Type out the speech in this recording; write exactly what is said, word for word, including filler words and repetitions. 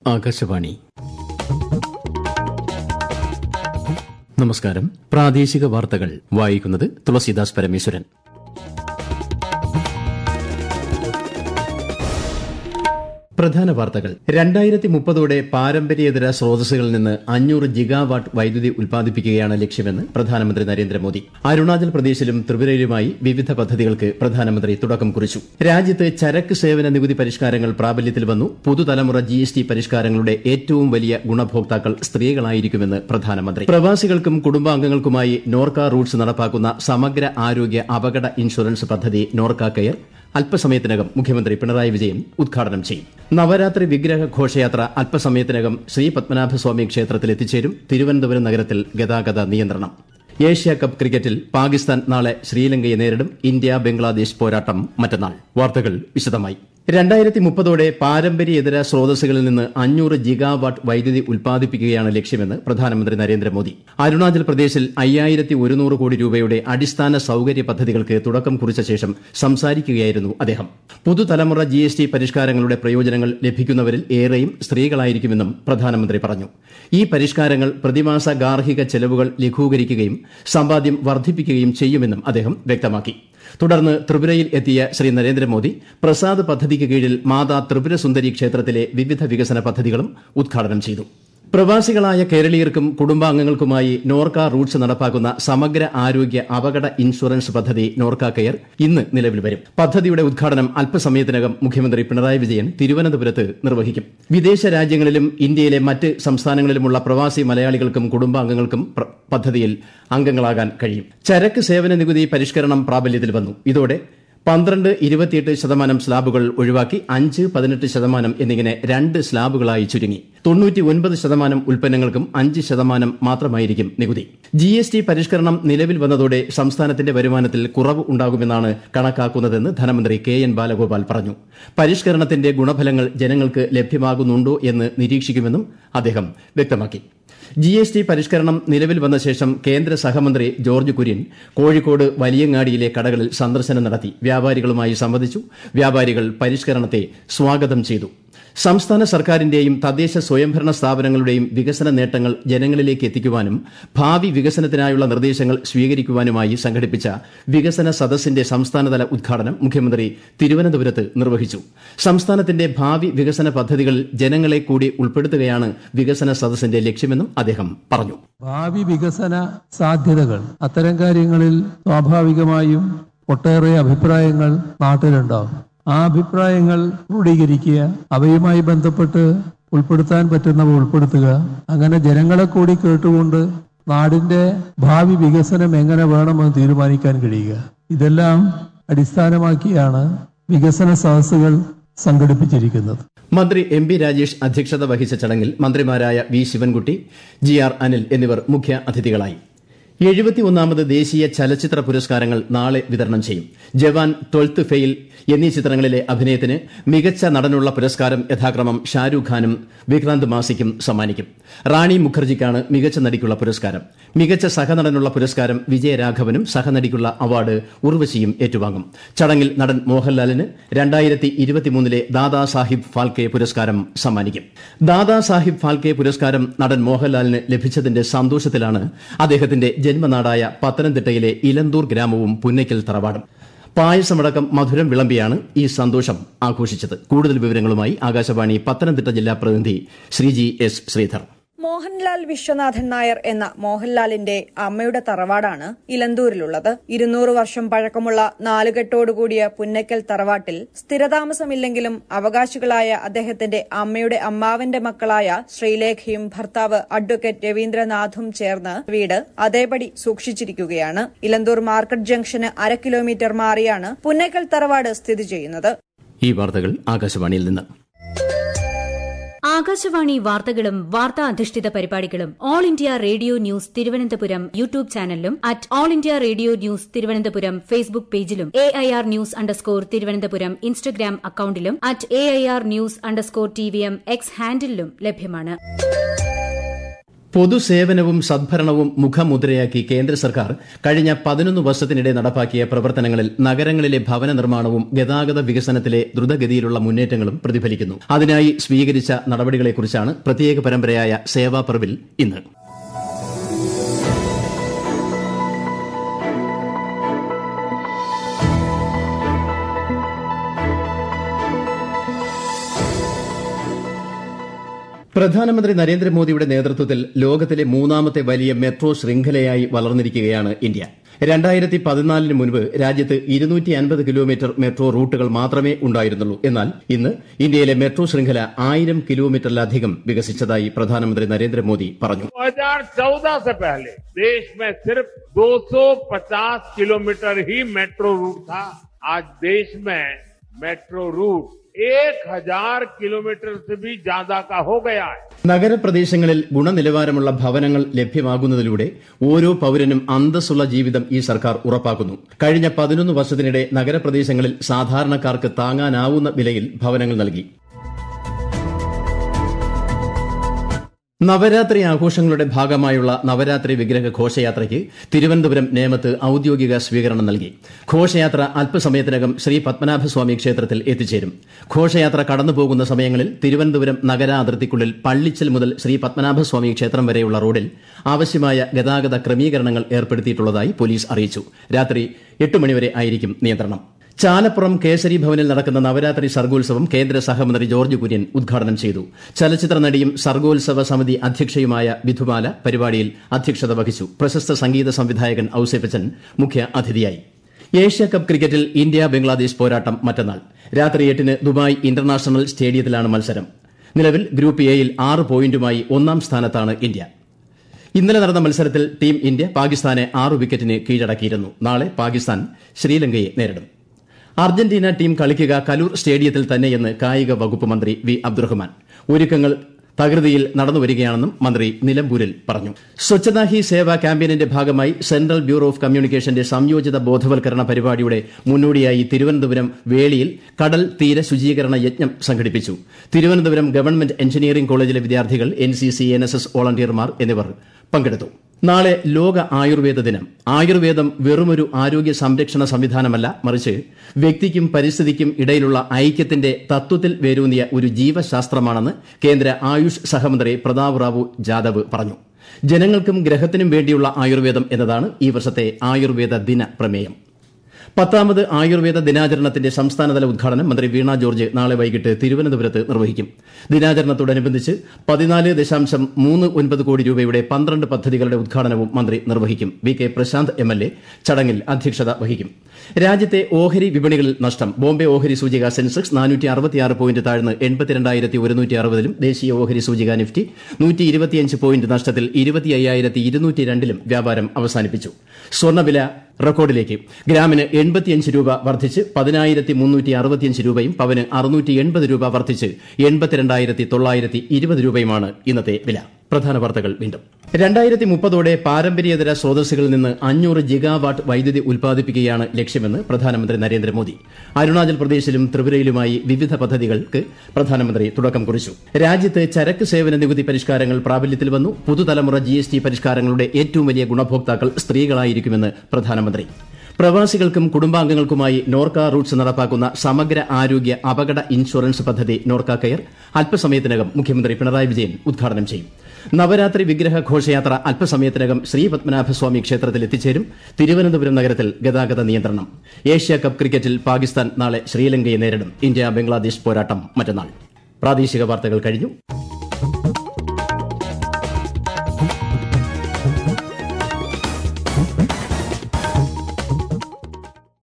ആകാശവാണി. നമസ്കാരം. പ്രാദേശിക വാർത്തകൾ വായിക്കുന്നത് തുളസീദാസ് പരമേശ്വരൻ. പ്രധാന വാർത്തകൾ. രണ്ടായിരത്തി മുപ്പതോടെ പാരമ്പര്യേതര സ്രോതസ്സുകളിൽ നിന്ന് അഞ്ഞൂറ് ജിഗാവാട്ട് വൈദ്യുതി ഉൽപ്പാദിപ്പിക്കുകയാണ് ലക്ഷ്യമെന്ന് പ്രധാനമന്ത്രി നരേന്ദ്രമോദി. അരുണാചൽ പ്രദേശിലും ത്രിപുരയിലുമായി വിവിധ പദ്ധതികൾക്ക് പ്രധാനമന്ത്രി തുടക്കം കുറിച്ചു. രാജ്യത്ത് ചരക്ക് സേവന നികുതി പരിഷ്കാരങ്ങൾ പ്രാബല്യത്തിൽ വന്നു. പുതുതലമുറ ജി എസ് ടി പരിഷ്കാരങ്ങളുടെ ഏറ്റവും വലിയ ഗുണഭോക്താക്കൾ സ്ത്രീകളായിരിക്കുമെന്ന് പ്രധാനമന്ത്രി. പ്രവാസികൾക്കും കുടുംബാംഗങ്ങൾക്കുമായി നോർക്ക റൂട്ട്സ് നടപ്പാക്കുന്ന സമഗ്ര ആരോഗ്യ അപകട ഇൻഷുറൻസ് പദ്ധതി നോർക്ക കെയർ അല്പസമയത്തിനകം മുഖ്യമന്ത്രി പിണറായി വിജയൻ ഉദ്ഘാടനം ചെയ്യും. നവരാത്രി വിഗ്രഹ ഘോഷയാത്ര അല്പസമയത്തിനകം ശ്രീ പത്മനാഭസ്വാമി ക്ഷേത്രത്തിൽ എത്തിച്ചേരും. തിരുവനന്തപുരം നഗരത്തിൽ ഗതാഗത നിയന്ത്രണം. ഏഷ്യ കപ്പ് ക്രിക്കറ്റിൽ പാകിസ്ഥാൻ നാളെ ശ്രീലങ്കയെ നേരിടും. ഇന്ത്യ ബംഗ്ലാദേശ് പോരാട്ടം മറ്റന്നാൾ. വാർത്തകൾ വിശദമായി. രണ്ടായിരത്തി മുപ്പതോടെ പാരമ്പര്യേതര സ്രോതസ്സുകളിൽ നിന്ന് അഞ്ഞൂറ് ജിഗാവാട്ട് വൈദ്യുതി ഉൽപ്പാദിപ്പിക്കുകയാണ് ലക്ഷ്യമെന്ന് പ്രധാനമന്ത്രി നരേന്ദ്രമോദി. അരുണാചൽ പ്രദേശിൽ അയ്യായിരത്തി ഒരുന്നൂറ് കോടി രൂപയുടെ അടിസ്ഥാന സൌകര്യ പദ്ധതികൾക്ക് തുടക്കം കുറിച്ച ശേഷം സംസാരിക്കുകയായിരുന്നു അദ്ദേഹം. പുതുതലമുറ ജി എസ് ടി പരിഷ്കാരങ്ങളുടെ പ്രയോജനങ്ങൾ ലഭിക്കുന്നവരിൽ ഏറെയും സ്ത്രീകളായിരിക്കുമെന്നും പ്രധാനമന്ത്രി പറഞ്ഞു. ഈ പരിഷ്കാരങ്ങൾ പ്രതിമാസ ഗാർഹിക ചെലവുകൾ ലഘൂകരിക്കുകയും സമ്പാദ്യം വർദ്ധിപ്പിക്കുകയും ചെയ്യുമെന്നും അദ്ദേഹം വ്യക്തമാക്കി. തുടർന്ന് ത്രിപുരയിൽ എത്തിയ ശ്രീ നരേന്ദ്രമോദി പ്രസാദ് പദ്ധതിക്ക് കീഴിൽ മാതാ ത്രിപുര സുന്ദരി ക്ഷേത്രത്തിലെ വിവിധ വികസന പദ്ധതികളും ഉദ്ഘാടനം ചെയ്തു. പ്രവാസികളായ കേരളീയർക്കും കുടുംബാംഗങ്ങൾക്കുമായി നോർക്ക റൂട്ട്സ് നടപ്പാക്കുന്ന സമഗ്ര ആരോഗ്യ അപകട ഇൻഷുറൻസ് പദ്ധതി നോർക്ക കെയർ ഇന്ന് നിലവിൽ വരും. പദ്ധതിയുടെ ഉദ്ഘാടനം അല്പസമയത്തിനകം മുഖ്യമന്ത്രി പിണറായി വിജയൻ തിരുവനന്തപുരത്ത് നിർവഹിക്കും. വിദേശ രാജ്യങ്ങളിലും ഇന്ത്യയിലെ മറ്റ് സംസ്ഥാനങ്ങളിലുമുള്ള പ്രവാസി മലയാളികൾക്കും കുടുംബാംഗങ്ങൾക്കും പദ്ധതിയിൽ അംഗങ്ങളാകാൻ കഴിയും. ചരക്ക് സേവന നികുതി പരിഷ്കരണം പ്രാബല്യത്തിൽ വന്നു. ഇതോടെ പന്ത്രണ്ട് ഇരുപത്തിയെട്ട് ശതമാനം സ്ലാബുകൾ ഒഴിവാക്കി അഞ്ച് പതിനെട്ട് ശതമാനം എന്നിങ്ങനെ രണ്ട് സ്ലാബുകളായി ചുരുങ്ങി. തൊണ്ണൂറ്റി ഒൻപത് ശതമാനം ഉൽപ്പന്നങ്ങൾക്കും അഞ്ച് ശതമാനം മാത്രമായിരിക്കും നികുതി. ജി എസ് ടി പരിഷ്കരണം നിലവിൽ വന്നതോടെ സംസ്ഥാനത്തിന്റെ വരുമാനത്തിൽ കുറവ് ഉണ്ടാകുമെന്നാണ് കണക്കാക്കുന്നതെന്ന് ധനമന്ത്രി കെ എൻ ബാലഗോപാൽ പറഞ്ഞു. പരിഷ്കരണത്തിന്റെ ഗുണഫലങ്ങൾ ജനങ്ങൾക്ക് ലഭ്യമാകുന്നുണ്ടോ എന്ന് നിരീക്ഷിക്കുമെന്നും അദ്ദേഹം വ്യക്തമാക്കി. ജി എസ് ടി പരിഷ്കരണം നിലവിൽ വന്ന ശേഷം കേന്ദ്ര സഹമന്ത്രി ജോർജ് കുര്യൻ കോഴിക്കോട് വലിയങ്ങാടിയിലെ കടകളിൽ സന്ദർശനം നടത്തി വ്യാപാരികളുമായി സംവദിച്ചു. വ്യാപാരികൾ പരിഷ്കരണത്തെ സ്വാഗതം ചെയ്തു. സംസ്ഥാന സർക്കാരിന്റെയും തദ്ദേശ സ്വയംഭരണ സ്ഥാപനങ്ങളുടെയും വികസന നേട്ടങ്ങൾ ജനങ്ങളിലേക്ക് എത്തിക്കുവാനും ഭാവി വികസനത്തിനായുള്ള നിർദ്ദേശങ്ങൾ സ്വീകരിക്കുവാനുമായി സംഘടിപ്പിച്ച വികസന സദസ്സിന്റെ സംസ്ഥാനതല ഉദ്ഘാടനം മുഖ്യമന്ത്രി തിരുവനന്തപുരത്ത് നിർവഹിച്ചു. സംസ്ഥാനത്തിന്റെ ഭാവി വികസന പദ്ധതികളിൽ ജനങ്ങളെ കൂടി ഉൾപ്പെടുത്തുകയാണ് വികസന സദസ്സിന്റെ ലക്ഷ്യമെന്നും അദ്ദേഹം പറഞ്ഞു. ഭാവി വികസന സാധ്യതകൾ, അത്തരം കാര്യങ്ങളിൽ സ്വാഭാവികമായും ഒട്ടേറെ അഭിപ്രായങ്ങൾ നാട്ടിലുണ്ടാവും. ആ അഭിപ്രായങ്ങൾ ക്രോഡീകരിക്കുക, അവയുമായി ബന്ധപ്പെട്ട് ഉൾപ്പെടുത്താൻ പറ്റുന്നവ ഉൾപ്പെടുത്തുക. അങ്ങനെ ജനങ്ങളെ കൂടി കേട്ടുകൊണ്ട് നാടിന്റെ ഭാവി വികസനം എങ്ങനെ വേണമെന്ന് തീരുമാനിക്കാൻ കഴിയുക. ഇതെല്ലാം അടിസ്ഥാനമാക്കിയാണ് വികസന സദസ്സുകൾ സംഘടിപ്പിച്ചിരിക്കുന്നത്. മന്ത്രി എം പി രാജേഷ് അധ്യക്ഷത വഹിച്ച ചടങ്ങിൽ മന്ത്രിമാരായ V Sivankutty, G R Anil എന്നിവർ മുഖ്യ അതിഥികളായി. എഴുപത്തിയൊന്നാമത് ദേശീയ ചലച്ചിത്ര പുരസ്കാരങ്ങൾ നാളെ വിതരണം ചെയ്യും. ജവാൻ, ട്വൽത്ത് ഫെയിൽ എന്നീ ചിത്രങ്ങളിലെ അഭിനയത്തിന് മികച്ച നടനുള്ള പുരസ്കാരം യഥാക്രമം ഷാരൂഖ് ഖാനും വിക്രാന്ത് മാസിക്കും സമ്മാനിക്കും. റാണി മുഖർജിക്കാണ് മികച്ച നടിക്കുള്ള പുരസ്കാരം. മികച്ച സഹനടനുള്ള പുരസ്കാരം വിജയരാഘവനും സഹനടിക്കുള്ള അവാർഡ് ഉർവശിയും ഏറ്റുവാങ്ങും. ചടങ്ങിൽ നടൻ മോഹൻലാലിന് രണ്ടായിരത്തി ഇരുപത്തിമൂന്നിലെ ദാദാ സാഹിബ് ഫാൽക്കെ പുരസ്കാരം സമ്മാനിക്കും. ദാദാ സാഹിബ് ഫാൽക്കെ പുരസ്കാരം നടൻ മോഹൻലാലിന് ലഭിച്ചതിന്റെ സന്തോഷത്തിലാണ് അദ്ദേഹത്തിന്റെ ജന്മനാടായ പത്തനംതിട്ടയിലെ ഇലന്തൂർ ഗ്രാമവും പുന്നയ്ക്കൽ തറവാടും. പായസമടക്കം മധുരം വിളമ്പിയാണ് ഈ സന്തോഷം ആഘോഷിച്ചത്. കൂടുതൽ വിവരങ്ങളുമായി ആകാശവാണി പത്തനംതിട്ട ജില്ലാ പ്രതിനിധി ശ്രീജി എസ് ശ്രീധർ. മോഹൻലാൽ വിശ്വനാഥൻ നായർ എന്ന മോഹൻലാലിന്റെ അമ്മയുടെ തറവാടാണ് ഇലന്തൂരിലുള്ളത്. ഇരുന്നൂറ് വർഷം പഴക്കമുള്ള നാലുകെട്ടോടുകൂടിയ പുന്നയ്ക്കൽ തറവാട്ടിൽ സ്ഥിരതാമസമില്ലെങ്കിലും അവകാശികളായ അദ്ദേഹത്തിന്റെ അമ്മയുടെ അമ്മാവന്റെ മക്കളായ ശ്രീലേഖയും ഭർത്താവ് അഡ്വക്കേറ്റ് രവീന്ദ്രനാഥും ചേർന്ന് വീട് അതേപടി സൂക്ഷിച്ചിരിക്കുകയാണ്. ഇലന്തൂർ മാർക്കറ്റ് ജംഗ്ഷന് അര കിലോമീറ്റർ മാറിയാണ് പുന്നയ്ക്കൽ തറവാട് സ്ഥിതി ചെയ്യുന്നത്. ഈ വാർത്തകൾ ആകാശവാണിയിൽ നിന്ന്. ആകാശവാണി വാർത്തകളും വാർത്താ അധിഷ്ഠിത പരിപാടികളും all India radio news Thiruvananthapuram YouTube ചാനലിലും at all India radio news Thiruvananthapuram Facebook പേജിലും A I R news underscore Thiruvananthapuram Instagram അക്കൌണ്ടിലും at A I R news underscore T V M X ഹാൻഡിലും ലഭ്യമാണ്. പൊതുസേവനവും സദ്ഭരണവും മുഖമുദ്രയാക്കി കേന്ദ്ര സർക്കാർ കഴിഞ്ഞ പതിനൊന്ന് വർഷത്തിനിടെ നടപ്പാക്കിയ പ്രവർത്തനങ്ങളിൽ നഗരങ്ങളിലെ ഭവന നിർമ്മാണവും ഗതാഗത വികസനത്തിലെ ദ്രുതഗതിയിലുള്ള മുന്നേറ്റങ്ങളും പ്രതിഫലിക്കുന്നു. അതിനായി സ്വീകരിച്ച നടപടികളെക്കുറിച്ചാണ് പ്രത്യേക പരമ്പരയായ സേവാ പർവിൽ ഇന്ന്. പ്രധാനമന്ത്രി നരേന്ദ്രമോദിയുടെ നേതൃത്വത്തിൽ ലോകത്തിലെ മൂന്നാമത്തെ വലിയ മെട്രോ ശൃംഖലയായി വളർന്നിരിക്കുകയാണ് ഇന്ത്യ. രണ്ടായിരത്തി പതിനാലിന് മുൻപ് രാജ്യത്ത് ഇരുന്നൂറ്റി അൻപത് കിലോമീറ്റർ മെട്രോ റൂട്ടുകൾ മാത്രമേ ഉണ്ടായിരുന്നുള്ളൂ. എന്നാൽ ഇന്ന് ഇന്ത്യയിലെ മെട്രോ ശൃംഖല ആയിരം കിലോമീറ്ററിലധികം വികസിച്ചതായി പ്രധാനമന്ത്രി നരേന്ദ്രമോദി പറഞ്ഞു. दो हज़ार चौदह से पहले देश में सिर्फ दो सौ पचास किलोमीटर ही मेट्रो रूट था. आज देश में मेट्रो रूट एक हजार किलोमीटर से भी ज्यादा का हो गया है. നഗരപ്രദേശങ്ങളിൽ ഗുണനിലവാരമുള്ള ഭവനങ്ങൾ ലഭ്യമാകുന്നതിലൂടെ ഓരോ പൌരനും അന്തസ്സുള്ള ജീവിതം ഈ സർക്കാർ ഉറപ്പാക്കുന്നു. കഴിഞ്ഞ പതിനൊന്ന് വർഷത്തിനിടെ നഗരപ്രദേശങ്ങളിൽ സാധാരണക്കാർക്ക് താങ്ങാനാവുന്ന വിലയിൽ ഭവനങ്ങൾ നൽകി. നവരാത്രി ആഘോഷങ്ങളുടെ ഭാഗമായുള്ള നവരാത്രി വിഗ്രഹ ഘോഷയാത്രയ്ക്ക് തിരുവനന്തപുരം നേമത്ത് ഔദ്യോഗിക സ്വീകരണം നൽകി. ഘോഷയാത്ര അല്പസമയത്തിനകം ശ്രീ പത്മനാഭസ്വാമി ക്ഷേത്രത്തിൽ എത്തിച്ചേരും. ഘോഷയാത്ര കടന്നുപോകുന്ന സമയങ്ങളിൽ തിരുവനന്തപുരം നഗരാതിർത്തിക്കുള്ളിൽ പള്ളിച്ചൽ മുതൽ ശ്രീ പത്മനാഭസ്വാമി ക്ഷേത്രം വരെയുള്ള റോഡിൽ ആവശ്യമായ ഗതാഗത ക്രമീകരണങ്ങൾ ഏർപ്പെടുത്തിയിട്ടുള്ളതായി പോലീസ് അറിയിച്ചു. രാത്രി എട്ട് മണിവരെ ആയിരിക്കും നിയന്ത്രണം. ചാലപ്പുറം കേസരി ഭവനിൽ നടക്കുന്ന നവരാത്രി സർഗോത്സവം കേന്ദ്ര സഹമന്ത്രി ജോർജ് കുര്യൻ ഉദ്ഘാടനം ചെയ്തു. ചലച്ചിത്ര നടിയും സർഗോത്സവ സമിതി അധ്യക്ഷയുമായ വിധുമാല പരിപാടിയിൽ അധ്യക്ഷത വഹിച്ചു. പ്രശസ്ത സംഗീത സംവിധായകൻ ഔസേപ്പച്ചൻ മുഖ്യ അതിഥിയായി. ഏഷ്യാകപ്പ് ക്രിക്കറ്റിൽ ഇന്ത്യ ബംഗ്ലാദേശ് പോരാട്ടം മറ്റന്നാൾ രാത്രി എട്ടിന് ദുബായ് ഇന്റർനാഷണൽ സ്റ്റേഡിയത്തിലാണ് മത്സരം. നിലവിൽ ഗ്രൂപ്പ് എയിൽ ആറ് പോയിന്റുമായി ഒന്നാം സ്ഥാനത്താണ് ഇന്ത്യ. ഇന്നലെ നടന്ന മത്സരത്തിൽ ടീം ഇന്ത്യ പാകിസ്ഥാനെ ആറ് വിക്കറ്റിന് കീഴടക്കിയിരുന്നു. നാളെ പാകിസ്ഥാൻ ശ്രീലങ്കയെ നേരിടും. അർജന്റീന ടീം കളിക്കുക കലൂർ സ്റ്റേഡിയത്തിൽ തന്നെയെന്ന് കായിക വകുപ്പ് മന്ത്രി വി അബ്ദുറഹ്മാൻ. ഒരുക്കങ്ങൾ തകൃതിയിൽ നടന്നുവരികയാണെന്നും മന്ത്രി നിലമ്പൂരിൽ പറഞ്ഞു. സ്വച്ഛതാ ഹി സേവ ക്യാമ്പയിനിന്റെ ഭാഗമായി സെൻട്രൽ ബ്യൂറോ ഓഫ് കമ്മ്യൂണിക്കേഷന്റെ സംയോജിത ബോധവൽക്കരണ പരിപാടിയുടെ മുന്നോടിയായി തിരുവനന്തപുരം വേളിയിൽ കടൽ തീര ശുചീകരണ യജ്ഞം സംഘടിപ്പിച്ചു. തിരുവനന്തപുരം ഗവൺമെന്റ് എഞ്ചിനീയറിംഗ് കോളേജിലെ വിദ്യാർത്ഥികൾ, N C C, N S S വോളണ്ടിയർമാർ എന്നിവർ പങ്കെടുത്തു. നാളെ ലോക ആയുർവേദ ദിനം. ആയുർവേദം വെറുമൊരു ആരോഗ്യ സംരക്ഷണ സംവിധാനമല്ല, മറിച്ച് വ്യക്തിക്കും പരിസ്ഥിതിക്കും ഇടയിലുള്ള ഐക്യത്തിന്റെ തത്വത്തിൽ വേരൂന്നിയ ഒരു ജീവശാസ്ത്രമാണെന്ന് കേന്ദ്ര ആയുഷ് സഹമന്ത്രി പ്രതാപ് റാവു ജാദവ് പറഞ്ഞു. ജനങ്ങൾക്കും ഗ്രഹത്തിനും വേണ്ടിയുള്ള ആയുർവേദം എന്നതാണ് ഈ വർഷത്തെ ആയുർവേദ ദിന പ്രമേയം. പത്താമത് ആയുർവേദ ദിനാചരണത്തിന്റെ സംസ്ഥാനതല ഉദ്ഘാടനം മന്ത്രി വീണ ജോർജ് നാളെ വൈകിട്ട് തിരുവനന്തപുരത്ത് നിർവഹിക്കും. ദിനാചരണത്തോടനുബന്ധിച്ച് പതിനാല് ദശാംശം മൂന്ന് ഒൻപത് കോടി രൂപയുടെ പന്ത്രണ്ട് പദ്ധതികളുടെ ഉദ്ഘാടനവും മന്ത്രി നിർവഹിക്കും. V K Prashanth M L A ചടങ്ങിൽ അധ്യക്ഷത വഹിക്കും. രാജ്യത്തെ ഓഹരി വിപണികളിൽ നഷ്ടം. ബോംബെ ഓഹരി സൂചിക സെൻസെക്സ് നാനൂറ്റി അറുപത്തിയാറ് പോയിന്റ് താഴ്ന്ന് എൺപത്തിരണ്ടായിരത്തി ഒരുന്നൂറ്റി അറുപതിലും ദേശീയ ഓഹരി സൂചിക നിഫ്റ്റി നൂറ്റി ഇരുപത്തിയഞ്ച് പോയിന്റ് നഷ്ടത്തിൽ ഇരുപത്തി അയ്യായിരത്തി ഇരുന്നൂറ്റി രണ്ടിലും വ്യാപാരം അവസാനിപ്പിച്ചു. സ്വർണ്ണവില റെക്കോർഡിലേക്ക്. ഗ്രാമിന് എൺപത്തിയഞ്ച് രൂപ വർദ്ധിച്ച് പതിനായിരത്തി മുന്നൂറ്റി അറുപത്തിയഞ്ച് രൂപയും പവന് അറുന്നൂറ്റി എൺപത് രൂപ വർദ്ധിച്ച് എൺപത്തിരണ്ടായിരത്തി തൊള്ളായിരത്തി ഇരുപത് രൂപയുമാണ് ഇന്നത്തെ വില. പ്രധാന വാർത്തകൾ വീണ്ടും. രണ്ടായിരത്തി മുപ്പതോടെ പാരമ്പര്യേതര സ്രോതസ്സുകളിൽ നിന്ന് അഞ്ഞൂറ് ജിഗാവാട്ട് വൈദ്യുതി ഉൽപ്പാദിപ്പിക്കുകയാണ് ലക്ഷ്യമെന്ന് പ്രധാനമന്ത്രി നരേന്ദ്രമോദി. അരുണാചൽ പ്രദേശിലും ത്രിപുരയിലുമായി വിവിധ പദ്ധതികൾക്ക് പ്രധാനമന്ത്രി തുടക്കം കുറിച്ചു. രാജ്യത്ത് ചരക്ക് സേവന നികുതി പരിഷ്കാരങ്ങൾ പ്രാബല്യത്തിൽ വന്നു. പുതുതലമുറ ജി എസ് ടി പരിഷ്കാരങ്ങളുടെ ഏറ്റവും വലിയ ഗുണഭോക്താക്കൾ സ്ത്രീകളായിരിക്കുമെന്ന് പ്രധാനമന്ത്രി. പ്രവാസികൾക്കും കുടുംബാംഗങ്ങൾക്കുമായി നോർക്ക റൂട്ട്സ് നടപ്പാക്കുന്ന സമഗ്ര ആരോഗ്യ അപകട ഇൻഷുറൻസ് പദ്ധതി നോർക്ക കെയർ അല്പസമയത്തിനകം മുഖ്യമന്ത്രി പിണറായി വിജയൻ ഉദ്ഘാടനം ചെയ്യും. നവരാത്രി വിഗ്രഹ ഘോഷയാത്ര അല്പസമയത്തിനകം ശ്രീ പത്മനാഭസ്വാമി ക്ഷേത്രത്തിൽ എത്തിച്ചേരും. തിരുവനന്തപുരം നഗരത്തിൽ ഗതാഗത നിയന്ത്രണം. ഏഷ്യാകപ്പ് ക്രിക്കറ്റിൽ പാകിസ്ഥാൻ നാളെ ശ്രീലങ്കയെ നേരിടും. ഇന്ത്യ ബംഗ്ലാദേശ് പോരാട്ടം മറ്റന്നാൾ. പ്രാദേശിക വാർത്തകൾ കഴിഞ്ഞു.